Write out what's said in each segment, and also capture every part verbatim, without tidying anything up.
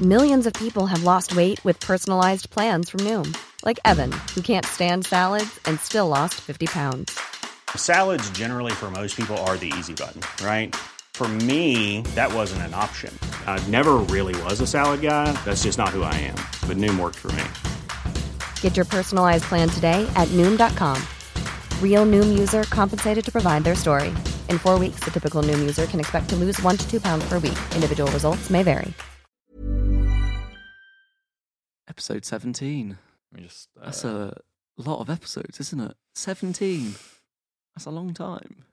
Millions of people have lost weight with personalized plans from Noom. Like Evan, who can't stand salads and still lost fifty pounds. Salads generally for most people are the easy button, right? For me, that wasn't an option. I never really was a salad guy. That's just not who I am. But Noom worked for me. Get your personalized plan today at Noom dot com. Real Noom user compensated to provide their story. In four weeks, the typical Noom user can expect to lose one to two pounds per week. Individual results may vary. Episode seventeen. Let me just, uh... That's a lot of episodes, isn't it? seventeen. That's a long time.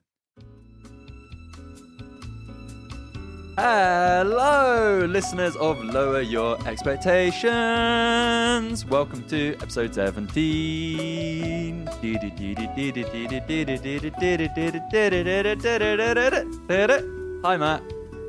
Hello, listeners of Lower Your Expectations. Welcome to episode seventeen. Hi, Matt.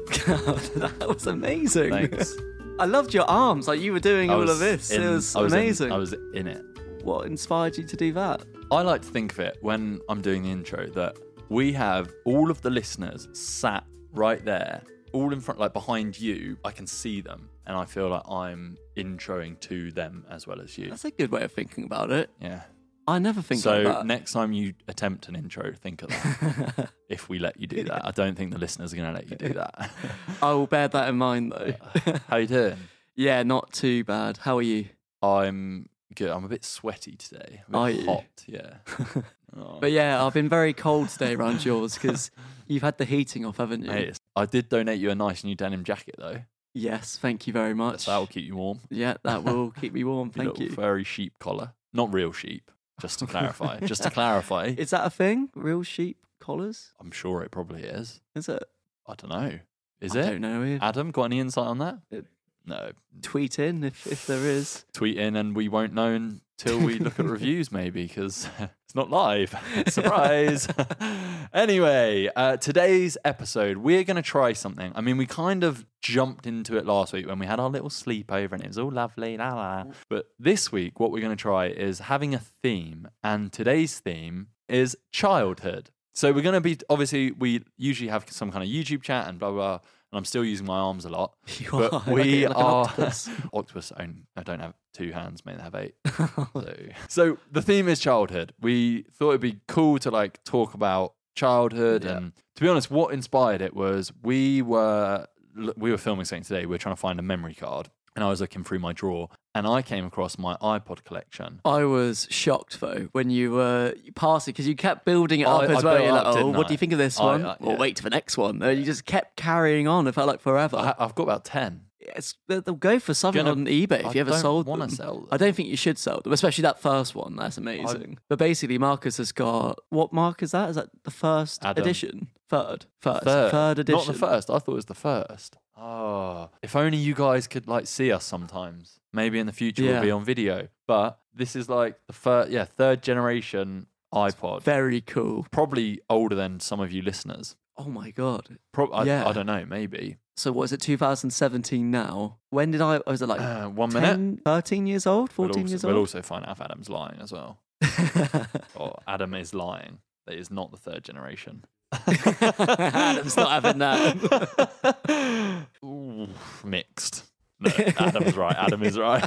That was amazing. Thanks. I loved your arms, like you were doing I all was of this. in- it was, I was amazing. In, I was in it. What inspired you to do that? I like to think of it when I'm doing the intro that we have all of the listeners sat right there, all in front, like behind you. I can see them, and I feel like I'm introing to them as well as you. That's a good way of thinking about it. Yeah. I never think so like that. next time you attempt an intro, think of that. If we let you do that, I don't think the listeners are going to let you do that. I will bear that in mind, though. How you doing? Yeah, not too bad. How are you? I'm good. I'm a bit sweaty today. A bit Are you? hot, yeah. Oh. But yeah, I've been very cold today around yours because you've had the heating off, haven't you? Hey, I did donate you a nice new denim jacket, though. Yes, thank you very much. So that will keep you warm. Yeah, that will keep me warm. Your Thank little you. furry sheep collar. Not real sheep, just to clarify. just to clarify. Is that a thing? Real sheep collars? I'm sure it probably is. Is it? I don't know. Is I it? don't know. If Adam, got any insight on that? It- No. tweet in if, if there is. Tweet in and we won't know until we look at reviews, maybe, because it's not live. Surprise. Anyway, uh, today's episode, we're going to try something. I mean, we kind of jumped into it last week when we had our little sleepover and it was all lovely. La, la. But this week, what we're going to try is having a theme. And today's theme is childhood. So we're going to be, obviously, we usually have some kind of YouTube chat and blah, blah, blah. And I'm still using my arms a lot. You but are. we like, like an are octopus. octopus. Own, I don't have two hands, mate. I have eight. so, so the theme is childhood. We thought it'd be cool to like talk about childhood, Yeah. and to be honest, what inspired it was we were we were filming something today. We were trying to find a memory card, and I was looking through my drawer, and I came across my iPod collection. I was shocked though when you were uh, passing because you kept building it I- up as I well. built You're up, like, oh, didn't what I? do you think of this I- one? I- Or yeah. wait for the next one. And you just kept carrying on. It felt like forever. I, I've got about ten. It's, they'll go for something Gonna- on eBay if I you ever don't sold wanna them. sell them. I don't think you should sell them, especially that first one. That's amazing. but basically, Marcus has got what mark is that? Is that the first Adam. edition? Third, first, Third. third edition. Not the first. I thought it was the first. Oh, if only you guys could like see us sometimes. Maybe in the future Yeah. we'll be on video. But this is like the first, yeah, third generation iPod. Very cool. Probably older than some of you listeners. Oh my god. Pro- I, Yeah. I don't know, maybe. So what is it? two thousand seventeen now. When did I? Was it like Uh, one ten, minute. thirteen years old? We'll fourteen also, years we'll old? also find out if Adam's lying as well. Or Adam is lying. That is not the third generation. Adam's not having that. Ooh, mixed. No, Adam's right. Adam is right.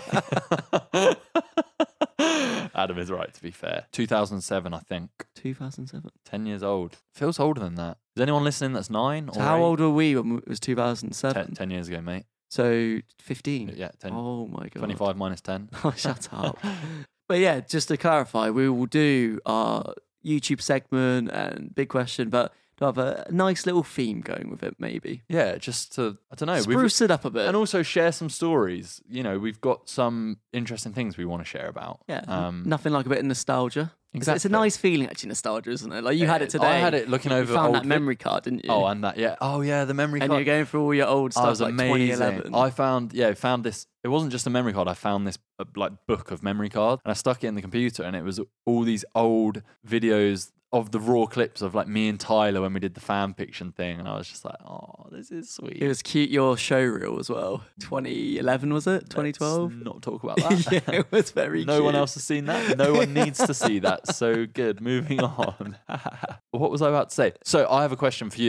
Adam is right, to be fair. two thousand seven, I think. two thousand seven. ten years old. Feels older than that. Is anyone listening that's nine? So or how eight? old were we when it was two thousand seven? ten, ten years ago, mate. So fifteen. Yeah, ten. Oh my god. twenty-five minus ten. Oh, shut up. But yeah, just to clarify, we will do our YouTube segment and big question, but to have a nice little theme going with it, maybe. Yeah, just to, I don't know. we've- Spruce it up a bit. And also share some stories. You know, we've got some interesting things we want to share about. yeah, Um, nothing like a bit of nostalgia. It's- It's a Exactly. nice feeling, actually, nostalgia, isn't it? Like you had it today. I had it looking You over found old that vid- memory card, didn't you? Oh, and that, yeah. Oh, yeah, the memory and card. you're going through all your old Oh, it stuff, was like twenty amazing. eleven. I found, yeah, found this. It wasn't just a memory card. I found this uh, like book of memory cards, and I stuck it in the computer, and it was all these old videos of the raw clips of like me and Tyler when we did the fan fiction thing, and I was just like, oh, this is sweet. It was cute, your show reel as well. twenty eleven, was it? twenty twelve? Let's not talk about that. Yeah, it was very No cute. one else has seen that. No one needs to see that. So good. Moving on. What was I about to say? So I have a question for you.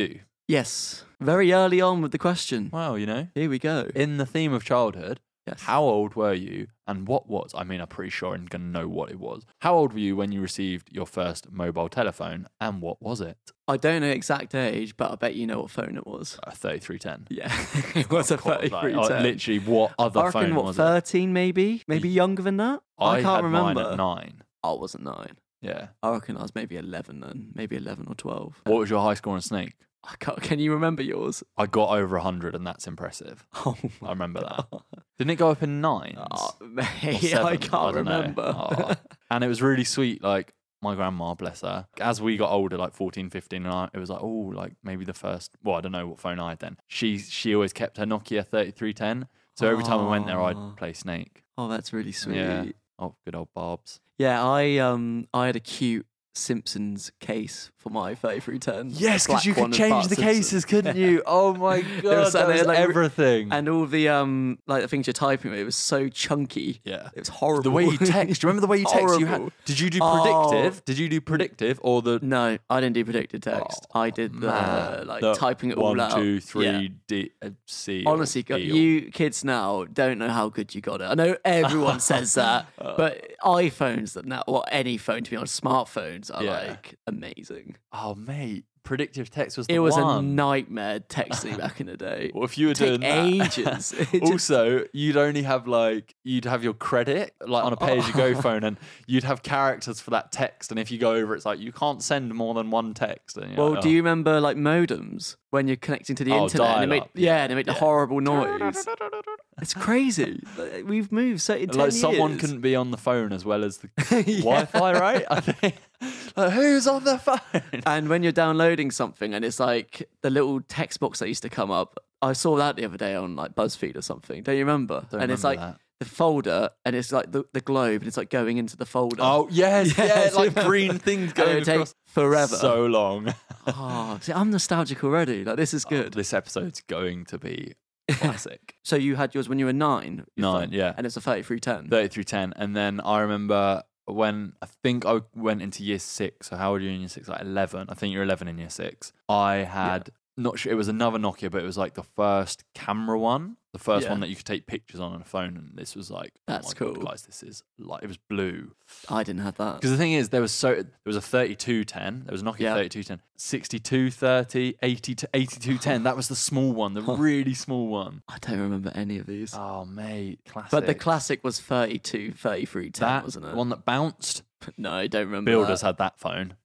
Yes. Very early on with the question. Well, you know, Here we go. in the theme of childhood, Yes. how old were you and what was, I mean, I'm pretty sure I'm going to know what it was. How old were you when you received your first mobile telephone and what was it? I don't know exact age, but I bet you know what phone it was. A thirty-three ten. Yeah. It was a Of course, like, thirty-three uh, ten. literally, what other I reckon, phone what, was thirteen maybe? Maybe younger than that? it? I, can't had remember. mine at nine. I wasn't nine. Yeah. I reckon I was maybe eleven then. Maybe eleven or twelve. What was your high score on Snake? I can't, can you remember yours? I got over one hundred, and that's impressive. Oh, I remember that. Didn't it go up in nines? oh Or mate, I sevens? can't don't know. remember. Oh. And it was really sweet. Like, my grandma, bless her, as we got older, like fourteen, fifteen, and I, it was like, oh, like maybe the first, well, I don't know what phone I had then. She she always kept her Nokia thirty-three ten. So every time I went there, Oh. I'd play Snake. Oh, that's really sweet. Yeah. Oh, good old Barbs. Yeah, I um I had a cute Simpsons case for my thirty-three ten. Yes, A black because you one could with change Bart the Simpson. cases, couldn't you? Oh my god, was- that and they was had, like, re- everything. And all the um like the things you're typing with, it was so chunky. yeah. It was horrible. The way you text. Do you remember the way you text? You had. Horrible. Did you do Oh. predictive? Did you do predictive or the No, I didn't do predicted text. Oh, I did the man. like The typing it all one, out. two, three, Yeah. D, uh, C. or Honestly, go- E or- you kids now don't know how good you got it. I know everyone says that, but iPhones that now, well, any phone to be honest, smartphones are Yeah. like amazing. Oh mate, predictive text was the It was a one. nightmare texting back in the day. Well, if you were Take doing that, ages. It just- also, you'd only have like you'd have your credit like on a pay-as-you-go phone, and you'd have characters for that text. And if you go over, it's like you can't send more than one text. And you're Well, like, do oh. you remember like modems when you're connecting to the Oh, internet? And they make, dial-up, yeah, yeah, and they make the yeah. horrible noise. It's crazy. Like, We've moved so in ten Like someone years. couldn't be on the phone as well as the Yeah. Wi-Fi, right? I think. Like, who's on the phone? And when you're downloading something and it's like the little text box that used to come up, I saw that the other day on like BuzzFeed or something. Don't you remember? Don't and it's remember like that. the folder and it's like the, the globe and it's like going into the folder. Oh yes, yeah, Yes, like remember? green things And going it would take across forever. so long. Oh, see, I'm nostalgic already. Like this is good. This episode's going to be classic. So you had yours when you were nine? your Nine, phone, yeah. And it's a thirty-three ten. thirty-three ten, and then I remember when I think I went into year six. So how old were you in year six? Like eleven. I think you're eleven in year six. I had not sure it was another Nokia, but it was like the first camera one, the first Yeah. one that you could take pictures on on a phone. And this was like, That's oh my God, cool. guys. This is like it was blue. I didn't have that. Because the thing is, there was so there was a thirty-two ten, there was a Nokia Yeah. thirty-two ten, sixty-two thirty, eighty to eighty-two ten. That was the small one, the really small one. I don't remember any of these. Oh mate, classic. but the classic was thirty-two, thirty-three ten, that wasn't it? one that bounced. No, I don't remember. Builders that. had that phone.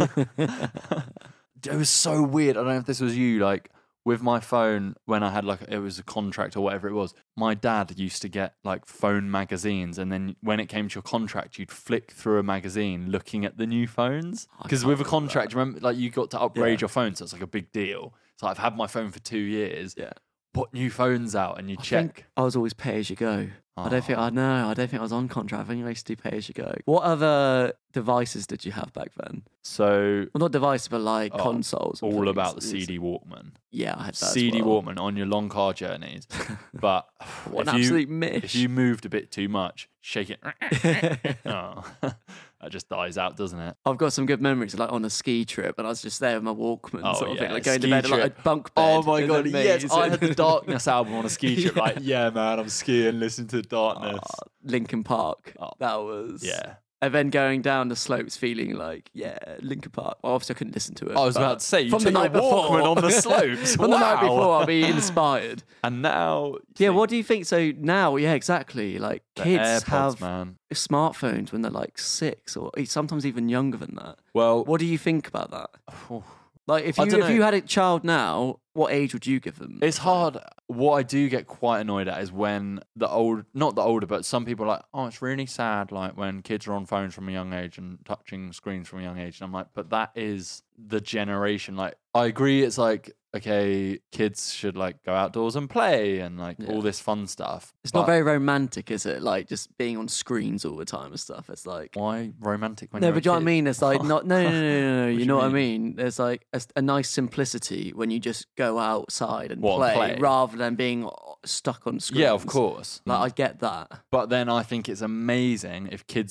It was so weird. I don't know if this was you, like with my phone when I had like it was a contract or whatever it was. My dad used to get like phone magazines, and then when it came to your contract, you'd flick through a magazine looking at the new phones. I Because can't with a remember contract, remember, like you got to upgrade Yeah. your phone, so it's like a big deal. So I've had my phone for two years. Yeah. Put new phones out, and you I check. think I was always pay as you go. I don't think Oh. I know. I don't think I was on contract. I think I used to do pay as you go. What other devices did you have back then? So Well, not devices, but like Oh, consoles. and all things. about the C D Walkman. Yeah, I had that. as C D well. Walkman on your long car journeys. But What if an you, absolute mish. if you moved a bit too much, shake it. Oh, that just dies out, doesn't it? I've got some good memories, like on a ski trip, and I was just there with my Walkman, Oh, sort of yeah, thing, like going to ski bed like trip. a bunk bed. Oh my It god, was yes! I had the amazing. Darkness album on a ski trip. Yeah. Like, yeah, man, I'm skiing, listening to Darkness. Oh, Linkin Park. Oh, That was yeah. And then going down the slopes, feeling like, yeah, Linkin Park. Well, obviously, I couldn't listen to it. I was but about to say, you from took the night your before Walkman on the slopes. from the night Wow. before, I'll be inspired. And now, Yeah, what do you think? So now, yeah, exactly. Like the kids AirPods, have man. smartphones when they're like six, or sometimes even younger than that. Well, What do you think about that? oh, Like, if I you don't if know. you had a child now, what age would you give them? it's hard. What I do get quite annoyed at is when the old, not the older, but some people are like, oh, it's really sad, like when kids are on phones from a young age and touching screens from a young age. And I'm like, but that is the generation. Like, I agree, it's like, okay, kids should like go outdoors and play and like Yeah. all this fun stuff. It's but not very romantic, is it? Like just being on screens all the time and stuff. It's like why romantic when no, you're but a do you know what I kid? mean? It's like not no no no no no. no. do You you know what I mean? mean? There's like a, a nice simplicity when you just go outside and What, play, play? rather than being stuck on screens. Yeah, of course. Like I get that. But then I think it's amazing if kids are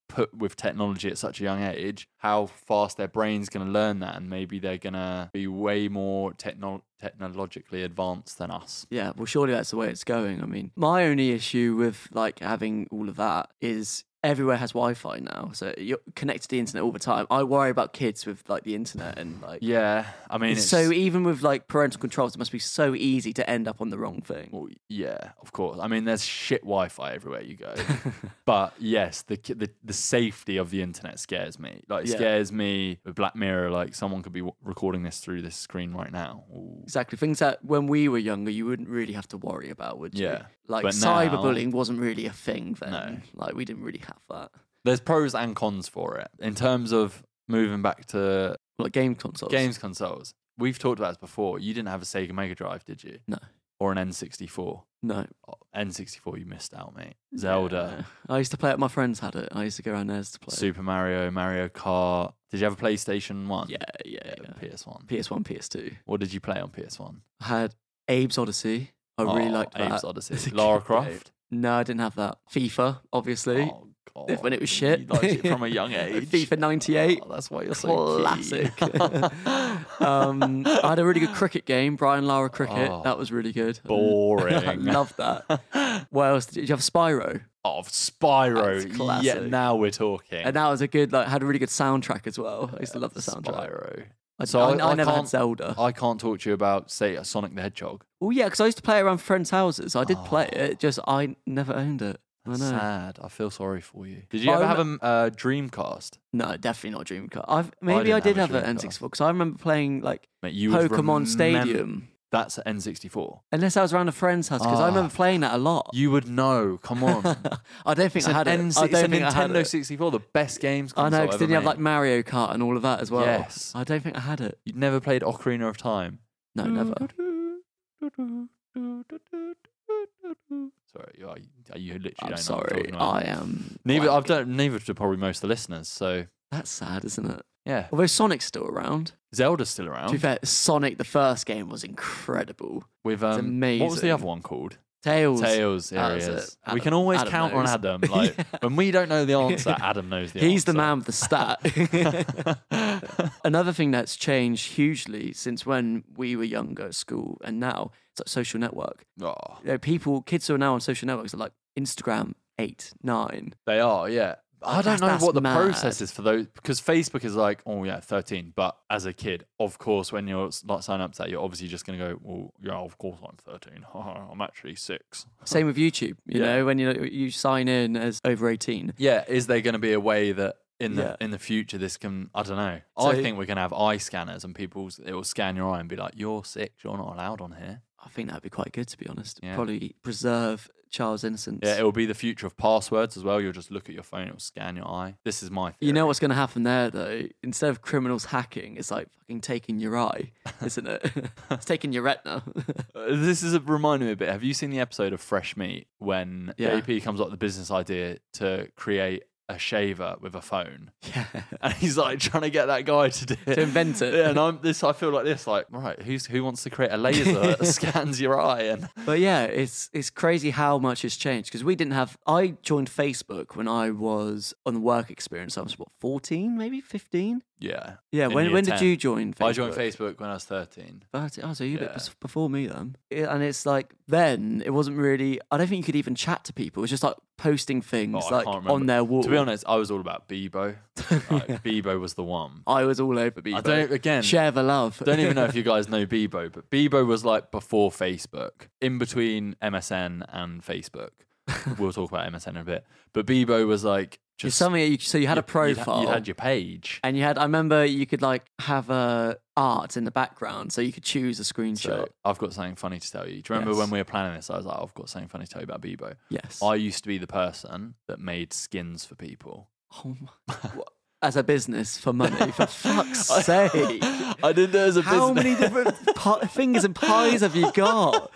put with technology at such a young age, how fast their brain's going to learn that, and maybe they're going to be way more techno- technologically advanced than us. Yeah, well, surely that's the way it's going. I mean, my only issue with like having all of that is everywhere has Wi-Fi now, so you're connected to the internet all the time. I worry about kids with like the internet and like Yeah, I mean, it's, so even with like parental controls, it must be so easy to end up on the wrong thing. well, yeah, of course. I mean, there's shit Wi-Fi everywhere you go, but yes, the, the the safety of the internet scares me. Like, it Yeah. scares me with Black Mirror. Like, someone could be w- recording this through this screen right now. Ooh. Exactly, things that when we were younger you wouldn't really have to worry about, would you? Yeah. Like But now- cyberbullying wasn't really a thing then. No. Like we didn't really have that. There's pros and cons for it in terms of moving back to Like game consoles. games consoles. We've talked about this before. You didn't have a Sega Mega Drive, did you? No. Or an N sixty-four. No. Oh, N sixty-four, you missed out, mate. Zelda, Yeah. I used to play it. My friends had it. I used to go around theirs to play. Super Mario, Mario Kart. Did you have a PlayStation one? Yeah, yeah, yeah. P S one. P S one, P S two. What did you play on P S one? I had Abe's Odyssey. I really Oh, liked that. Abe's It's Odyssey. a Lara good Croft. game. No, I didn't have that. FIFA, obviously. Oh, God. When it was shit. You liked it from a young age. FIFA ninety-eight. Oh, that's why you're so Classic. keen. um, I had a really good cricket game, Brian Lara Cricket. Oh, that was really good. boring. I loved that. What else did you, did you have? Spyro. Of Spyro. That's classic. Yeah, now we're talking. And that was a good, like, had a really good soundtrack as well. I used to love the soundtrack. Spyro. I, So I, I- I I never had can't- Zelda. I can't talk to you about, say, Sonic the Hedgehog. Oh yeah, because I used to play it around friends' houses. I did play Oh. it, just I never owned it. I know. Sad. I feel sorry for you. Did you But I ever have a rem- uh, Dreamcast? No, definitely not Dreamcast. I've maybe didn't I, did have have, a an Dreamcast. N sixty-four because I remember playing like Mate, you would Pokemon remem- Stadium. That's N sixty-four. Unless I was around a friend's house because I Ah. remember playing that a lot. You would know. Come on. I don't think It's I an had N- it. I it's don't a think I had Nintendo it. sixty-four, the best games I know, console because ever didn't you have made. like Mario Kart and all of that as well? Yes. I don't think I had it. You'd never played Ocarina of Time? No, never. Sorry, you, are, you literally I'm don't know sorry. what I'm talking about. I am. Neither, blank. I've done, neither to probably most of the listeners, so That's sad, isn't it? yeah. Although Sonic's still around. Zelda's still To be around. fair, Sonic, the first game, was incredible. With, um, what was amazing. the other one called? Tails. Tails, there That he was is. it. We Adam- can always Adam count knows. on Adam. Like, Yeah. when we don't know the answer, Adam knows the He's the answer. man with the stat. Another thing that's changed hugely since when we were younger at school and now, it's like social network. Oh, You know, people, kids who are now on social networks are like Instagram eight, nine. they are, yeah. I don't That's- know that's what the mad. process is for those, because Facebook is like, oh yeah, thirteen. But as a kid, of course, when you're like signing up to that, you're obviously just going to go, well, yeah, of course I'm thirteen. I'm actually six. Same with YouTube. You Yeah. know, when you you sign in as over eighteen. Yeah, is there going to be a way that in the Yeah. in the future this can? I don't know. So- I think we're going to have eye scanners and people it will scan your eye and be like, you're six. You're not allowed on here. I think that'd be quite good, to be honest. Yeah. Probably preserve child's innocence. Yeah, it will be the future of passwords as well. You'll just look at your phone, it'll scan your eye. This is my theory. You know what's going to happen there, though? Instead of criminals hacking, it's like fucking taking your eye, isn't it? It's taking your retina. Uh, this is a, reminding me a bit. Have you seen the episode of Fresh Meat when Yeah. J P comes up with the business idea to create a shaver with a phone? Yeah. And he's like trying to get that guy to do it. To invent it. Yeah, and I'm this. I feel like this. Like, right, who's who wants to create a laser that scans your eye? And But yeah, it's it's crazy how much has changed because we didn't have. I joined Facebook when I was on the work experience. I was what fourteen, maybe fifteen. yeah, Yeah. in When year when ten. did you join Facebook? I joined Facebook when I was thirteen. thirteen. Oh, so you a bit Yeah. bes- before me then. Yeah, and it's like then it wasn't really. I don't think you could even chat to people. It was just like posting things Oh, I like can't remember. on their wall. To be honest, I was all about Bebo. Like, Bebo was the one. I was all over Bebo. I don't again. Share the love. Don't even know if you guys know Bebo, but Bebo was like before Facebook, in between M S N and Facebook. We'll talk about M S N in a bit. But Bebo was like It's just something you, so you had a you'd- you'd ha- profile. You had your page. And you had, I remember you could like have a art in the background, so you could choose a screenshot. So I've got something funny to tell you. Do you remember Yes. when we were planning this? I was like, I've got something funny to tell you about Bebo. Yes. I used to be the person that made skins for people. oh my, what- as a business for money, for fuck's sake. I did that as a How business. many different pi- fingers and pies have you got?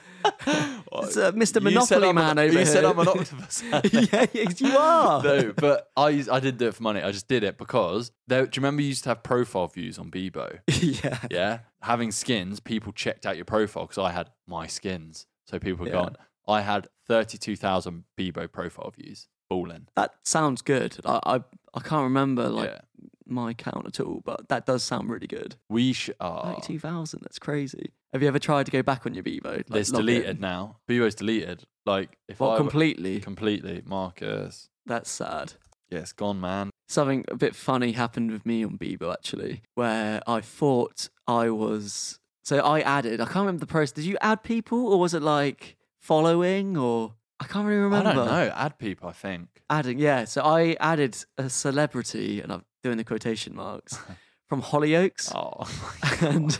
It's uh, Mister You said Monopoly I'm Man an, over you here. said I'm an octopus. yeah, yes, you are. No, but I used- I didn't do it for money. I just did it because there, do you remember you used to have profile views on Bebo? yeah. Yeah, having skins, people checked out your profile because I had my skins, so people had Yeah. gone. I had thirty-two thousand Bebo profile views. Balling. That sounds good. I, I I can't remember like Yeah. my count at all, but that does sound really good. We should. Oh, thirty-two thousand, that's crazy. Have you ever tried to go back on your Bebo? Like, it's log deleted in? now. Bebo's deleted. Like if What, I completely? completely, Marcus. That's sad. Yeah, it's gone, man. Something a bit funny happened with me on Bebo actually, where I thought I was. So I added. I can't remember the process. Did you add people, or was it like following, or I can't really remember. I don't know. Add people, I think. Adding, yeah. So I added a celebrity, and I'm doing the quotation marks from Hollyoaks, Oh, and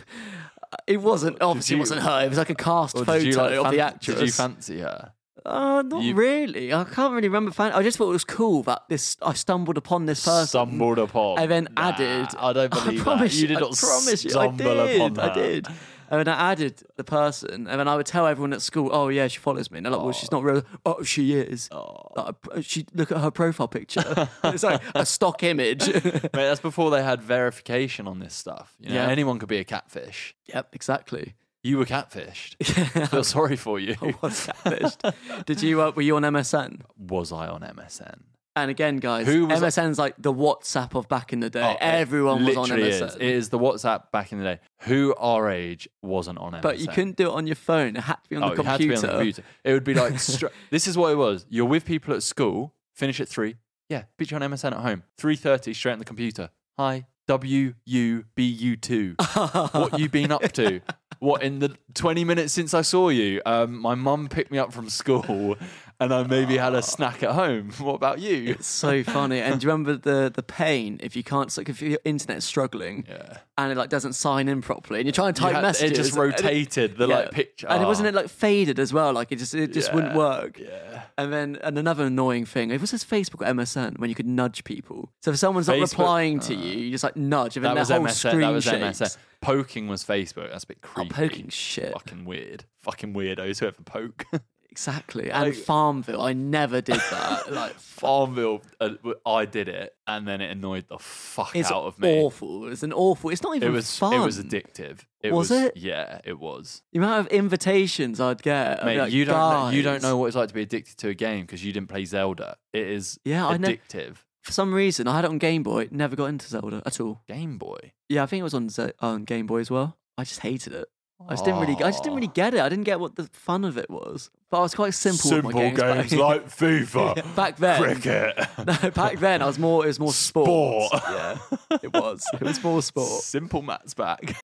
it wasn't obviously you- it wasn't her. It was like a cast Or photo did you, like, of fan- the actress. Did you fancy her? Uh, not You- really. I can't really remember. Fan- I just thought it was cool that this. I stumbled upon this person. Stumbled upon. I then Nah, added. I don't believe I promise that. You did I not promise you, I stumble did. upon her. I did. And then I added the person, and then I would tell everyone at school, "Oh yeah, she follows me." And they're like, "Well, she's not real." Oh, she is. Oh. Like, I- she look at her profile picture. It's like a stock image. Mate, that's before they had verification on this stuff. You know, Yeah. anyone could be a catfish. Yep, exactly. You were catfished. I feel sorry for you. I was catfished. Did you? Uh, were you on M S N? Was I on M S N? And again, guys, Who was M S N's like the WhatsApp of back in the day. Oh, it Everyone was on M literally S N. is. It is the WhatsApp back in the day. Who our age wasn't on M S N? But you couldn't do it on your phone. It had to be on Oh, the it had to be computer. on the computer. It would be like, str- this is what it was. You're with people at school, finish at three. Yeah, beat you on M S N at home. three thirty, straight on the computer. Hi, W U B U two. What you been up to? What, in the twenty minutes since I saw you? Um, my mum picked me up from school and I maybe had a snack at home. What about you? It's so funny. And do you remember the the pain if you can't, like if your internet's struggling Yeah. and it like doesn't sign in properly and you're trying to You type had- messages. it just and rotated the, like, picture. And it wasn't Oh. it like faded as well. Like it just it just wouldn't Yeah, work. Yeah. And then and another annoying thing, it was this Facebook or M S N when you could nudge people. So if someone's not Facebook- replying to you, you just like nudge and then That their was whole M S N. screen That was shakes. M S N. Poking was Facebook. That's a bit Oh, creepy. poking shit. Fucking weird. Fucking weirdos who ever poke. Exactly. And Like- Farmville, I never did that. Like Farmville, uh, I did it, and then it annoyed the fuck it's out of me. awful. It's an awful. It's not even It was. fun. It was addictive. It Was was, it? Yeah, it was. The amount of invitations I'd get. I'd be Mate, like, you don't. Know, you don't "Guys." know what it's like to be addicted to a game because you didn't play Zelda. It is. Yeah, I know. addictive. For some reason, I had it on Game Boy. Never got into Zelda at all. Game Boy. Yeah, I think it was on Ze- on Game Boy as well. I just hated it. I just didn't really. I just didn't really get it. I didn't get what the fun of it was. But I was quite simple. with my games, back- like FIFA, back then. cricket, No, back then I was more. It was more sports. Sport. Yeah, it was. It was more sport. Simple Matt's back.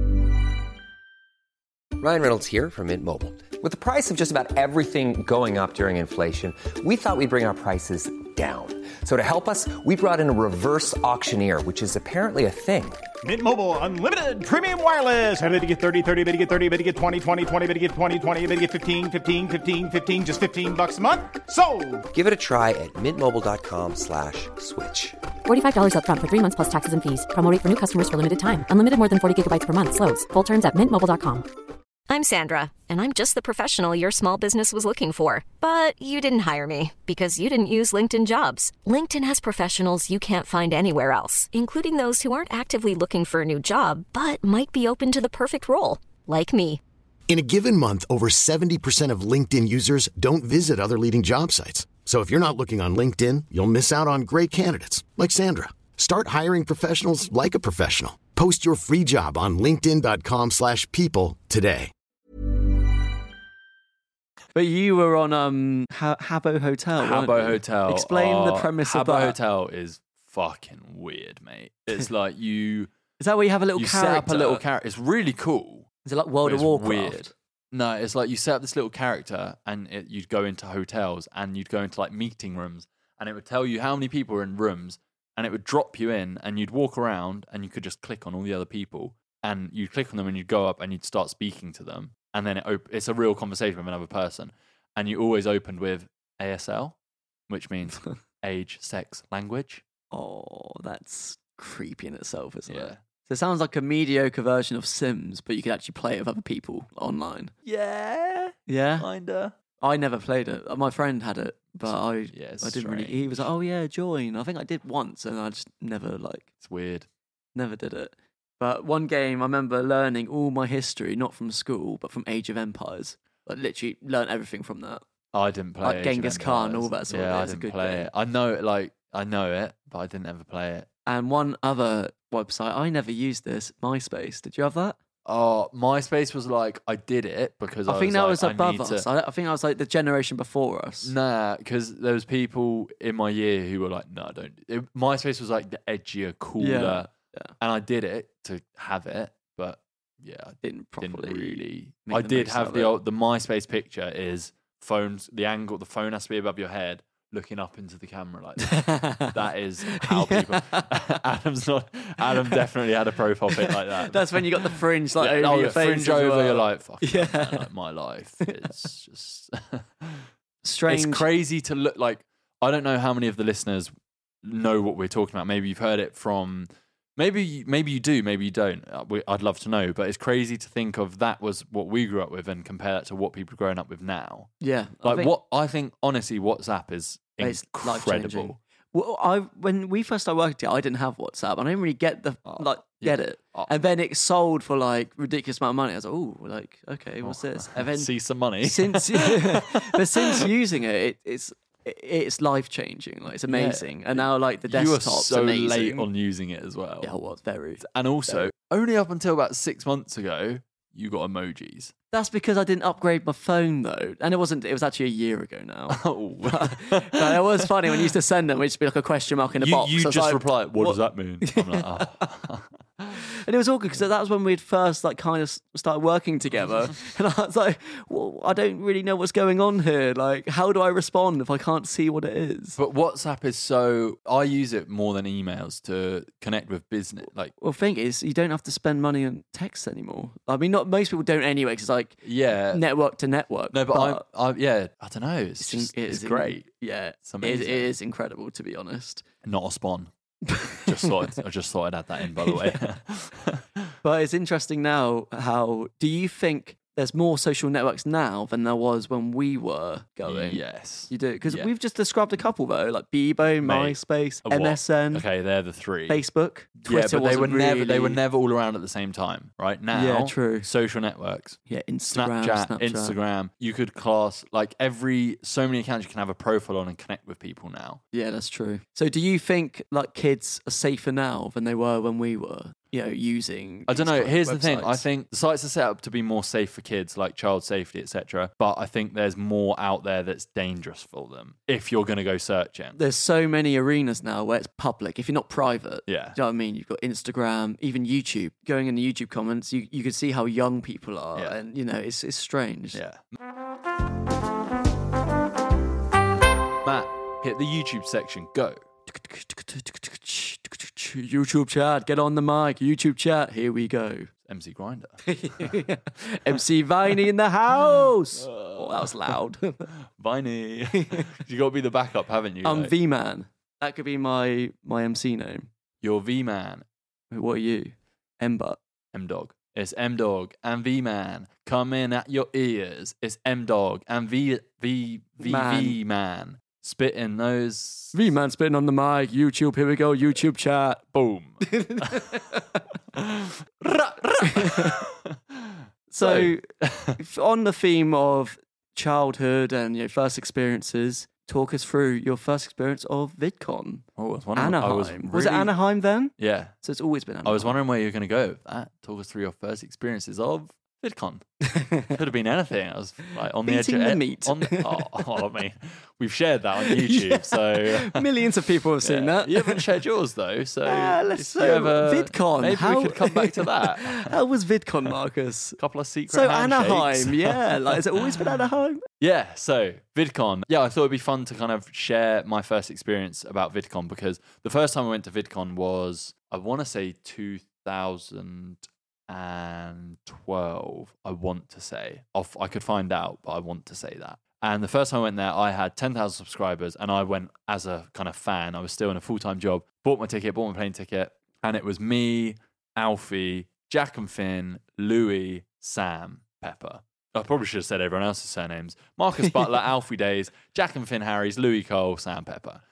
Ryan Reynolds here from Mint Mobile. With the price of just about everything going up during inflation, we thought we'd bring our prices down. So to help us, we brought in a reverse auctioneer, which is apparently a thing. Mint Mobile Unlimited Premium Wireless. How to get thirty, thirty, bit to get thirty, bit to get twenty, twenty, twenty, bit to get twenty, twenty, bit to get fifteen, fifteen, fifteen, fifteen, just fifteen bucks a month? Sold! Give it a try at mintmobile.com slash switch. forty-five dollars up front for three months plus taxes and fees. Promo rate for new customers for limited time. Unlimited more than forty gigabytes per month. Slows full terms at mint mobile dot com. I'm Sandra, and I'm just the professional your small business was looking for. But you didn't hire me because you didn't use LinkedIn Jobs. LinkedIn has professionals you can't find anywhere else, including those who aren't actively looking for a new job, but might be open to the perfect role, like me. In a given month, over seventy percent of LinkedIn users don't visit other leading job sites. So if you're not looking on LinkedIn, you'll miss out on great candidates like Sandra. Start hiring professionals like a professional. Post your free job on linkedin.com slash people today. But you were on um ha- Habbo Hotel. weren't Habbo you? Hotel. Explain the Oh, premise Habbo of that. Hotel is fucking weird, mate. It's like you Is that where you have a little you character? set up a little character. It's really cool. Is it like World but of it's Warcraft? Weird. No, it's like you set up this little character, and it, you'd go into hotels, and you'd go into like meeting rooms, and it would tell you how many people are in rooms, and it would drop you in, and you'd walk around, and you could just click on all the other people, and you'd click on them, and you'd go up, and you'd start speaking to them, and then it op- it's a real conversation with another person, and you always opened with A S L, which means age, sex, language. Oh, that's creepy in itself, isn't Yeah. it? So it sounds like a mediocre version of Sims, but you could actually play it with other people online. Yeah, Yeah, kinda. I never played it. My friend had it, but I, Yeah, it's I didn't really. He was like, "Oh yeah, join." I think I did once, and I just never like It's weird. never did it. But one game, I remember learning all my history, not from school, but from Age of Empires. Like literally learned everything from that. I didn't play Like Age of Genghis Khan, Empires. all that sort of yeah, thing. I It's a didn't good play game. it. I know it, like I know it, but I didn't ever play it. And one other website, I never used this, MySpace. Did you have that? Oh, MySpace was like, I did it because I, I think was that like, was I above need us. to- I, I think I was like the generation before us. Nah, because there was people in my year who were like, no, don't. It, MySpace was like the edgier, cooler, Yeah, yeah. and I did it to have it, but yeah, I Didn't properly. didn't really. make I the did most have of the it. old, the MySpace picture is phones. The angle, the phone has to be above your head, looking up into the camera like that. That is how people. Adam's not. Adam definitely had a profile pic like that. That's when you got the fringe like Yeah, over oh, your yeah, face. fringe as over. well. You're like, fuck yeah. Yeah. Man, like, my life is just Strange. It's crazy to look like. I don't know how many of the listeners know what we're talking about. Maybe you've heard it from. Maybe maybe you do. Maybe you don't. Uh, we- I'd love to know. But it's crazy to think of that was what we grew up with and compare that to what people are growing up with now. Yeah. I Like think what I think honestly, WhatsApp is it's life-changing. incredible. Well, I when we first started working together, I didn't have WhatsApp. I didn't really get the Oh, like yeah. get it. Oh. And then it sold for like ridiculous amount of money. I was like, oh, like okay, what's this? And then See some money. since but since using it, it it's it's life changing. Like it's amazing. And now like the you are desktop's so amazing. late on using it as well. Yeah, well, very. And also, only up until about six months ago, you got emojis. That's because I didn't upgrade my phone though, and it wasn't. It was actually a year ago now. Oh, But it was funny when you used to send them. It'd just be like a question mark in a you, box. you I was just like, reply. What, what- does that mean? I'm like, oh. And it was awkward because that was when we'd first like kind of started working together, and I was like, "Well, I don't really know what's going on here. Like, how do I respond if I can't see what it is?" But WhatsApp is so. I use it more than emails to connect with business. Like, Well, the thing is, you don't have to spend money on text anymore. I mean, not most people don't anyway, because it's like yeah, network to network. no, but, I, I, yeah, I don't know. It's, it's, in- just, it it's is in- great. yeah, It's it, amazing. it is incredible, to be honest. Not a spawn. just thought. I just thought I'd add that in. By the way. But it's interesting now how do you think there's more social networks now than there was when we were going? Yes. You do? Because Yeah. we've just described a couple though, like Bebo, Mate, MySpace, What? M S N, Okay, they're the three. Facebook, Yeah, Twitter. but they were wasn't never they were really- never all around at the same time. Right now, Yeah, true. Social networks, Yeah, Instagram, Snapchat, Snapchat. Instagram. You could class like every so many accounts you can have a profile on and connect with people now. Yeah, that's true. So, do you think like kids are safer now than they were when we were? You know, using. I don't these know. kind of Here's the thing. I websites? think the sites are set up to be more safe for kids, like child safety, et cetera. But I think there's more out there that's dangerous for them if you're going to go searching. there's so many arenas now where it's public. If you're not private, Yeah. do you know what I mean? You've got Instagram, even YouTube. Going in the YouTube comments, you you can see how young people are, Yeah. and you know, it's it's strange. Yeah. Matt, hit the YouTube section. Go. YouTube chat, get on the mic. YouTube chat, here we go. M C Grinder. M C Viney in the house. Oh, that was loud. Viney. You got to be the backup, haven't you? I'm Like, V Man. That could be my my M C name. You're V Man. What are you? M-Butt. M Dog. It's M Dog and V Man coming at your ears. It's M Dog and V V V Man. V Man spitting those. V Man spitting on the mic. YouTube, here we go. YouTube chat. Boom. So, if- on the theme of childhood and your first experiences, talk us through your first experience of VidCon. Oh, I was wondering. Anaheim. I Was, was, it really- Anaheim then? Yeah. So it's always been Anaheim. I was wondering where you're going to go with that. Talk us through your first experiences of VidCon. Could have been anything. I was like on the edge Eating of the it. meat. On the, oh, oh, I mean, we've shared that on YouTube, so Millions of people have seen yeah. that. You haven't shared yours though, so Ah, let's if see. you ever- VidCon. Maybe how, we could come back to that. How was VidCon, Marcus? A couple of secret So handshakes. Anaheim, yeah. Like, has it always been Anaheim? Yeah, so VidCon. Yeah, I thought it'd be fun to kind of share my first experience about VidCon because the first time I went to VidCon was, I want to say two thousand twelve, I want to say. Off, I could find out, but I want to say that. And the first time I went there, I had ten thousand subscribers and I went as a kind of fan. I was still in a full-time job, bought my ticket, bought my plane ticket, and it was me, Alfie, Jack and Finn, Louis, Sam, Pepper. I probably should have said everyone else's surnames. Marcus Butler, Alfie Days, Jack and Finn Harries, Louis Cole, Sam Pepper.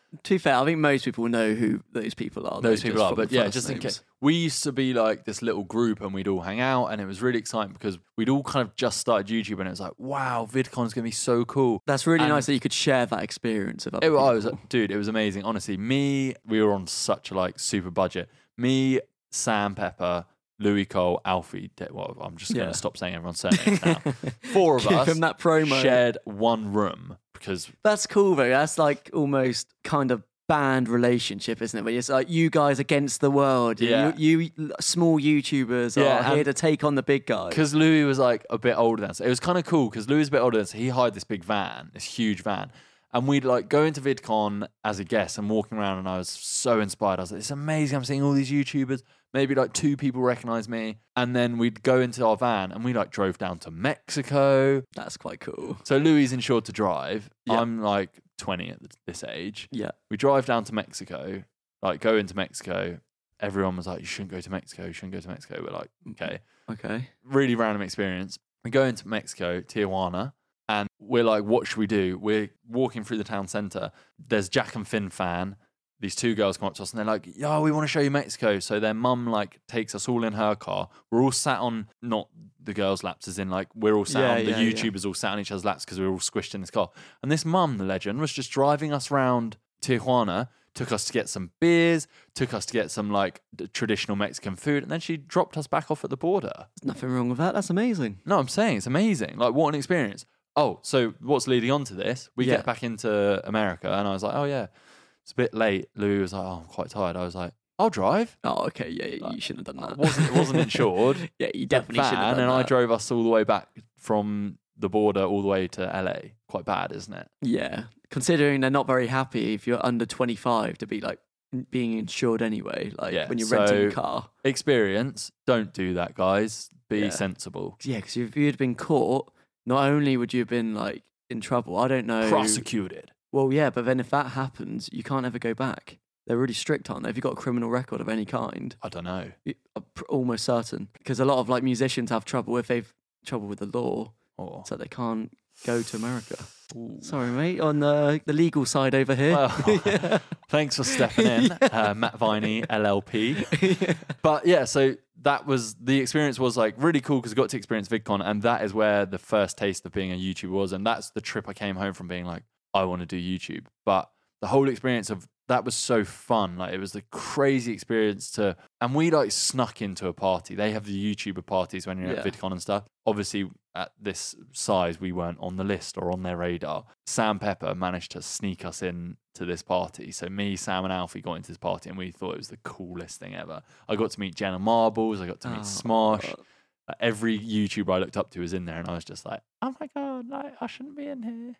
To be fair, I think most people know who those people are. Those though, people just are, from but the yeah, first just in names. case. We used to be like this little group and we'd all hang out and it was really exciting because we'd all kind of just started YouTube and it was like, wow, VidCon's going to be so cool. That's really And nice that you could share that experience with other It, people. I was, dude, it was amazing. Honestly, me, we were on such a like super budget. Me, Sam Pepper, Louis Cole, Alfie. De- well, I'm just going to Yeah. stop saying everyone's surnames now. Four of Give us him that promo. shared one room because That's cool though. That's like almost kind of band relationship, isn't it? Where it's like you guys against the world. Yeah. You, you small YouTubers Yeah, are here and- to take on the big guys. because Louis was like a bit older than us. It was kind of cool because Louis was a bit older than us. He hired this big van, this huge van. And we'd like go into VidCon as a guest and walking around, and I was so inspired. I was like, it's amazing. I'm seeing all these YouTubers. Maybe like two people recognize me. And then we'd go into our van and we like drove down to Mexico. That's quite cool. So Louis is insured to drive. Yeah. I'm like twenty at this age. Yeah. We drive down to Mexico, like go into Mexico. Everyone was like, you shouldn't go to Mexico. You shouldn't go to Mexico. We're like, okay. Okay. Really random experience. We go into Mexico, Tijuana, and we're like, what should we do? We're walking through the town center. There's Jack and Finn fan. These two girls come up to us and they're like, yo, we want to show you Mexico. So their mum like takes us all in her car. We're all sat on, not the girls' laps, as in like we're all sat Yeah, on, the yeah, yeah. YouTubers all sat on each other's laps because we were all squished in this car. And this mum, the legend, was just driving us around Tijuana, took us to get some beers, took us to get some like d- traditional Mexican food, and then she dropped us back off at the border. There's nothing wrong with that. That's amazing. No, I'm saying it's amazing. Like, what an experience. Oh, so what's leading on to this? We Yeah. get back into America, and I was like, oh, yeah, it's a bit late. Louis was like, oh, I'm quite tired. I was like, I'll drive. Oh, okay. Yeah, yeah, you shouldn't have done I that. wasn't, it wasn't insured. Yeah, you definitely Van, shouldn't have done and that. I drove us all the way back from the border all the way to L A. Quite bad, isn't it? Yeah, considering they're not very happy if you're under twenty-five to be like being insured anyway. Like Yeah, when you're renting a so- car. Experience. Don't do that, guys. Be Yeah. sensible. Yeah, because if you had been caught, not only would you have been like in trouble. I don't know. Prosecuted. Well, yeah, but then if that happens, you can't ever go back. They're really strict, aren't they? If you've got a criminal record of any kind, I don't know. you- I'm pr- almost certain. Because a lot of like musicians have trouble if they've trouble with the law, Or, so they can't go to America. Sorry, mate. On the the legal side over here. Well, Yeah. thanks for stepping in, uh, Matt Viney, L L P. But yeah, so that was the experience was like really cool because I got to experience VidCon, and that is where the first taste of being a YouTuber was, and that's the trip I came home from being like, I want to do YouTube. But the whole experience of that was so fun. Like it was the crazy experience to, and we like snuck into a party. They have the YouTuber parties when you're at Yeah. VidCon and stuff. Obviously, at this size, we weren't on the list or on their radar. Sam Pepper managed to sneak us in to this party. So me, Sam, and Alfie got into this party, and we thought it was the coolest thing ever. I got to meet Jenna Marbles. I got to meet Oh, Smosh. God. Like, every YouTuber I looked up to was in there, and I was just like, "Oh my god, like I shouldn't be in here."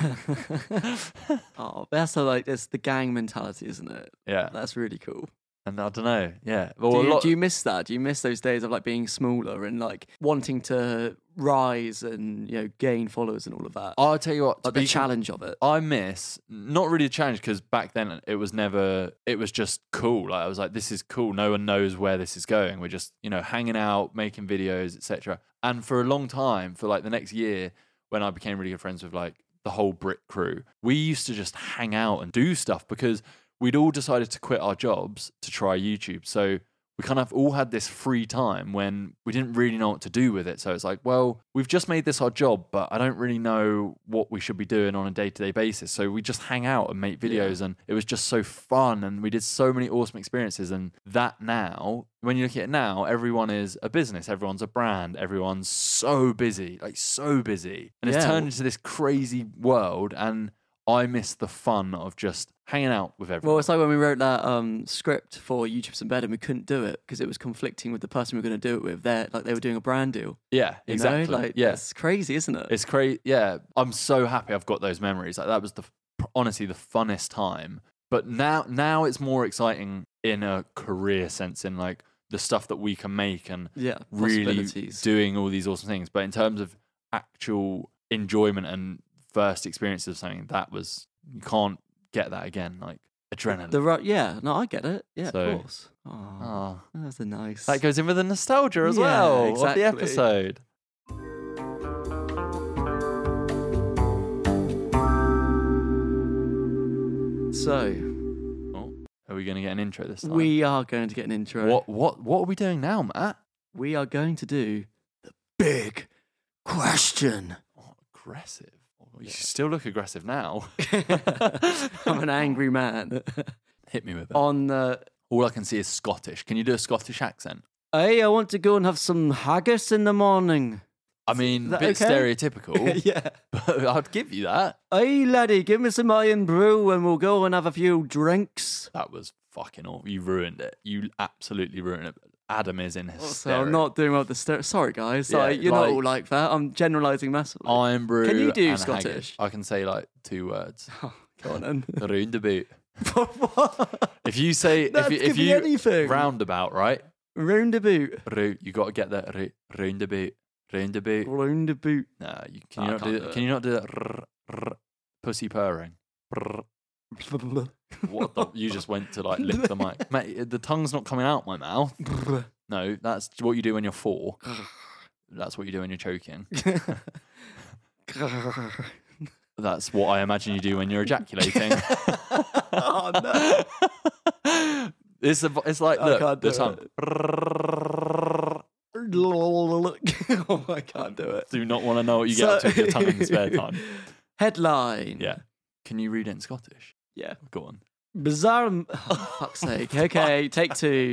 Oh, that's the, like it's the gang mentality, isn't it? Yeah, That's really cool. and I don't know. Yeah, well, Do a you, lot. do you miss that? Do you miss those days of like being smaller and like wanting to rise and you know gain followers and all of that? I'll tell you what. to Like the be- challenge of it. I miss not really a challenge because back then it was never. It was just cool. Like I was like, this is cool. No one knows where this is going. We're just you know hanging out, making videos, et cetera. And for a long time, for like the next year, when I became really good friends with like the whole Brit crew, we used to just hang out and do stuff because we'd all decided to quit our jobs to try YouTube. So we kind of all had this free time when we didn't really know what to do with it. So it's like, well, we've just made this our job, but I don't really know what we should be doing on a day-to-day basis. So we just hang out and make videos, and it was just so fun, and we did so many awesome experiences. And that now, when you look at it now, everyone is a business, everyone's a brand, everyone's so busy, like so busy. And it's Yeah. turned into this crazy world, and I miss the fun of just hanging out with everyone. Well, it's like when we wrote that um, script for YouTube's Embedded, and we couldn't do it because it was conflicting with the person we were going to do it with. They're like they were doing a brand deal. yeah, You exactly. know? Like, yeah. it's crazy, isn't it? It's crazy. Yeah, I'm so happy I've got those memories. Like that was the honestly the funnest time. But now, now it's more exciting in a career sense, in like the stuff that we can make and yeah, really possibilities. doing all these awesome things. But in terms of actual enjoyment and first experience of something, that was you can't get that again. Like adrenaline. The right, yeah, no, I get it. Yeah, So- of course. Oh, Ah, that's a nice. that goes in with the nostalgia as Yeah, well exactly. of the episode. So, Oh, are we going to get an intro this time? we are going to get an intro. What what what are we doing now, Matt? We are going to do the big question. Oh, aggressive. Oh, you still look aggressive now. I'm an angry man. Hit me with it. On the, All I can see is Scottish. Can you do a Scottish accent? hey, I want to go and have some haggis in the morning. I mean, a that bit okay? stereotypical, Yeah. but I'd give you that. Hey, laddie, give me some iron brew and we'll go and have a few drinks. That was fucking awful. You ruined it. You absolutely ruined it. Adam is in So hysterics. I'm not doing well with the stereo. Sorry, guys. Yeah, like, you're like- not all like that. I'm generalising massively. Iron brew. Can you do and Scottish? haggis. I can say like two words. Oh, go on then. Roundabout. What? If you say, That if you, could if be you anything. roundabout, right? Roundabout. Ro- you got to get that ro- roundabout, roundabout. Roundabout. Nah, you, can I you not can't do do that? it. Can you not do that? Rrr, rrr, pussy purring. Brrr. What the? You just went to like lick the mic, mate. The tongue's not coming out my mouth. No, that's what you do when you're four. That's what you do when you're choking. That's what I imagine you do when you're ejaculating. Oh, no. It's a, it's like I look, can't the do tongue. Oh, I can't do it. Do not want to know what you get up to with your tongue in the spare time. Headline. Yeah. Can you read it in Scottish? Yeah. Go on. Bizarre. m- Oh, fuck's sake. Okay, take two.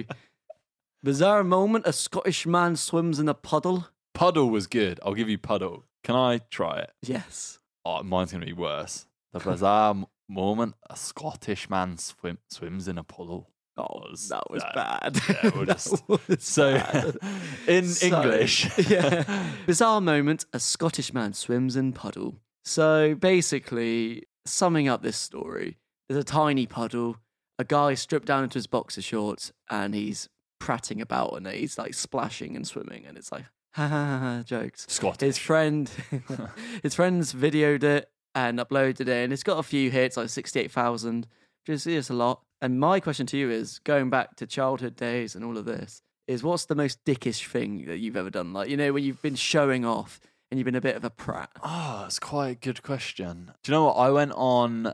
Bizarre moment: a Scottish man swims in a puddle. Puddle was good. I'll give you puddle. Can I try it? Yes. Oh, mine's going to be worse. The bizarre m- moment: a Scottish man swim, swims in a puddle. Oh, was- that was that- bad. yeah, we'll That just- was So, bad. in So, English, yeah. Bizarre moment: a Scottish man swims in puddle. So basically, summing up this story, there's a tiny puddle. A guy stripped down into his boxer shorts, and he's prattling about, and he's like splashing and swimming, and it's like ha ha ha, ha jokes. Scottish. His friend, his friends videoed it and uploaded it, and it's got a few hits, like sixty-eight thousand, which is it's a lot. And my question to you is, going back to childhood days and all of this, is what's the most dickish thing that you've ever done? Like, you know, when you've been showing off and you've been a bit of a prat. Oh, that's quite a good question. Do you know what? I went on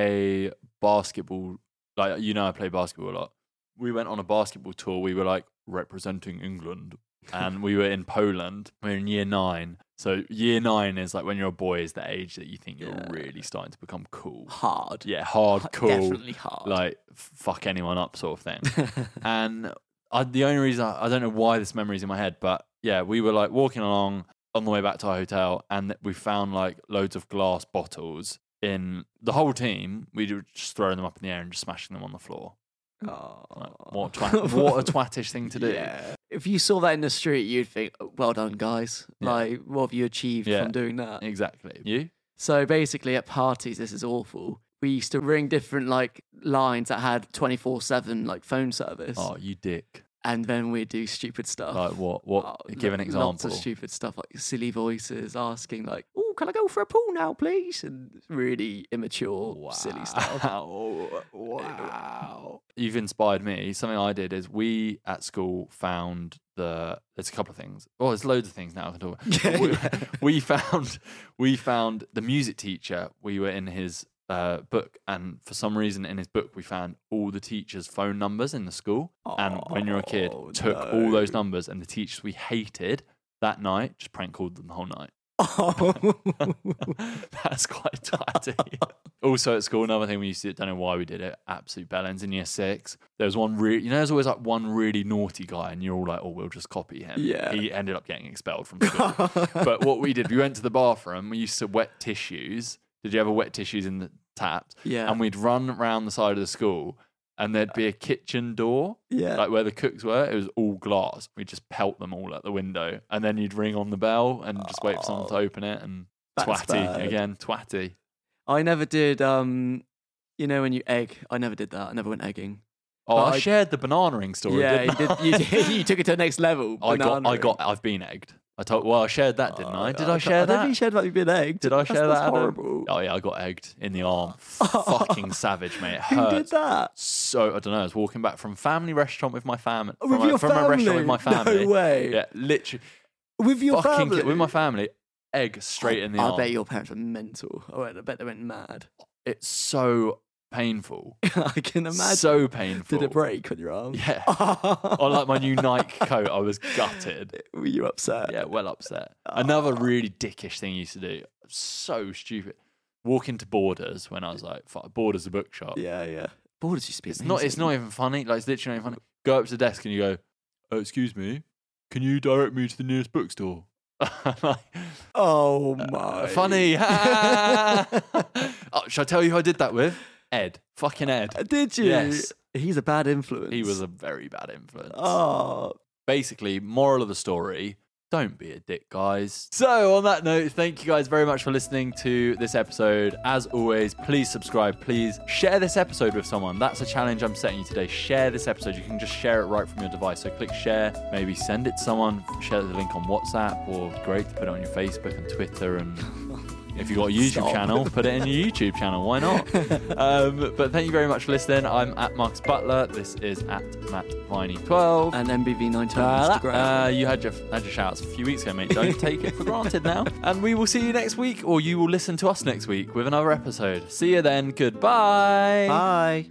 a basketball, like, you know, I play basketball a lot. We went on a basketball tour. We were like representing England and we were in Poland. We were in year nine. So year nine is like when you're a boy is the age that you think you're Yeah. really starting to become cool. Hard. Yeah, hard, cool. Definitely hard. Like, f- fuck anyone up sort of thing. And I, the only reason, I, I don't know why this memory's in my head, but yeah, we were like walking along on the way back to our hotel and we found like loads of glass bottles in the whole team. We were just throwing them up in the air and just smashing them on the floor. Oh. Like, what, twat, what a twattish thing to do. Yeah. If you saw that in the street, you'd think, well done, guys. Yeah. Like, what have you achieved Yeah. from doing that? Exactly. You? So basically, at parties, this is awful. We used to ring different like lines that had twenty-four seven like phone service, Oh, you dick. and then we'd do stupid stuff. Like what? What? Oh, give an lo- example. Lots of stupid stuff, like silly voices asking, like, "Oh, can I go for a pool now, please?" And really immature, silly stuff. Wow. Wow. You've inspired me. Something I did is we at school found the there's a couple of things. Oh, there's loads of things now I can talk about. we, we found we found the music teacher. We were in his uh, book, and for some reason in his book we found all the teachers' phone numbers in the school. And when you're a kid, Oh, took no. all those numbers, and the teachers we hated that night just prank called them the whole night. That's quite twatty. Also at school, another thing we used to do, don't know why we did it, absolute bellends in year six. There was one really, you know, there's always like one really naughty guy and you're all like, oh, we'll just copy him. Yeah. He ended up getting expelled from school. But what we did, we went to the bathroom, we used to wet tissues. Did you ever wet tissues in the taps? Yeah. And we'd run around the side of the school and there'd be a kitchen door, Yeah. like where the cooks were. It was all glass. We'd just pelt them all at the window, and then you'd ring on the bell and just wait for someone to open it. And That's twatty bad. again, twatty. I never did. Um, you know when you egg, I never did that. I never went egging. Oh, But I, I- shared the banana ring story. yeah, you didn't did. You, did- you took it to the next level. I got, banana I ring. got, I've been egged. I told. Well, I shared that, didn't I? Did I, I share I don't that? think you shared about you being egged. Did I share that's, that? That's Adam? horrible. Oh yeah, I got egged in the arm. Fucking savage, mate. It Who hurt. did that? So I don't know. I was walking back from family restaurant with my family. Oh, from with a, your from a restaurant with my family? family. No way. Yeah, literally. With your fucking family? kid- with my family. Egg straight in the I arm. bet your parents were mental. Oh, I bet they went mad. It's so painful. I can imagine. So painful. Did it break on your arm? Yeah. On like my new Nike coat, I was gutted. Were you upset? Yeah, well upset. Another really dickish thing I used to do. So stupid. Walk into Borders when I was like, fuck, Borders the bookshop. Yeah, yeah. Borders used to be It's not, it's not even funny. Like, it's literally not even funny. Go up to the desk and you go, oh, excuse me, can you direct me to the nearest bookstore? Like, oh, my. Uh, funny. oh, should I tell you who I did that with? Ed. Fucking Ed. Did you? Yes. He's a bad influence. He was a very bad influence. Oh. Basically, moral of the story, don't be a dick, guys. So, on that note, thank you guys very much for listening to this episode. As always, please subscribe. Please share this episode with someone. That's a challenge I'm setting you today. Share this episode. You can just share it right from your device. So click share, maybe send it to someone, share the link on WhatsApp, or great to put it on your Facebook and Twitter. And if you've got a YouTube Stop. channel, put it in your YouTube channel. Why not? um, but thank you very much for listening. I'm at Marcus Butler. This is at Matt Viney twelve. And M B V nineteen on Instagram. Uh, you had your, had your shouts a few weeks ago, mate. Don't take it for granted now. And we will see you next week, or you will listen to us next week with another episode. See you then. Goodbye. Bye.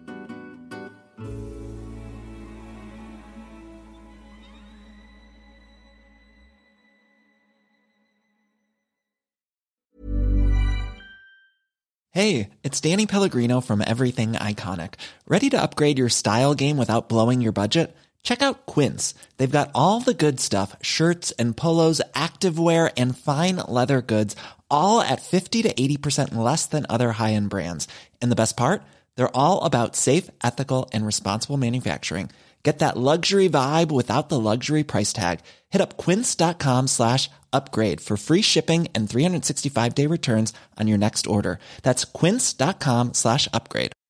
Hey, it's Danny Pellegrino from Everything Iconic. Ready to upgrade your style game without blowing your budget? Check out Quince. They've got all the good stuff, shirts and polos, activewear, and fine leather goods, all at fifty to eighty percent less than other high-end brands. And the best part? They're all about safe, ethical, and responsible manufacturing. Get that luxury vibe without the luxury price tag. Hit up quince.com slash upgrade for free shipping and three sixty-five day returns on your next order. That's quince.com slash upgrade.